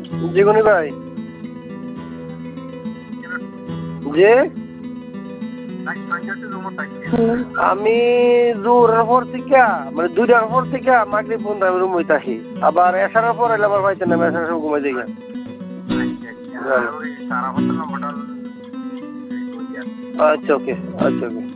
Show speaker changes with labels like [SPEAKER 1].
[SPEAKER 1] জীবনী ভাই যে আমি জোরের পর থেকে মানে 2টার পর থেকে মাগরিব পর্যন্ত আমি রুম হইতে আসি আবার এসার পর এলে আবার পাইতেন না এসার সময় ঘুমাই দিই আচ্ছা ওকে আচ্ছা ওকে